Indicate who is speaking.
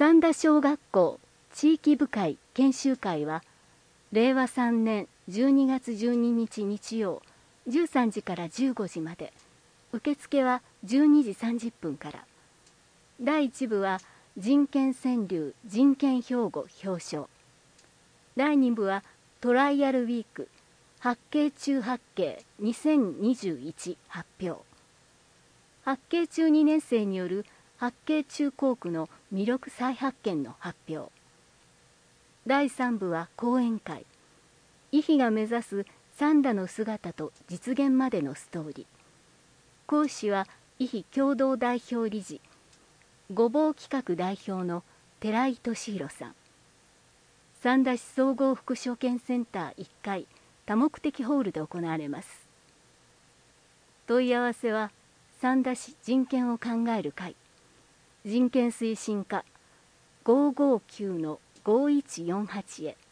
Speaker 1: 三田小学校地域部会研修会は令和3年12月12日日曜13時から15時まで、受付は12時30分から。第1部は人権川柳人権標語表彰。第2部はトライアルウィーク八景中八景2021発表。八景中2年生による八景中校区の魅力再発見の発表。第3部は講演会。イヒが目指す三田の姿と実現までのストーリー。講師はイヒ共同代表理事、ごぼう企画代表の寺井俊弘さん。三田市総合福祉保健センター1階多目的ホールで行われます。問い合わせは三田市人権を考える会、人権推進課559-5148へ。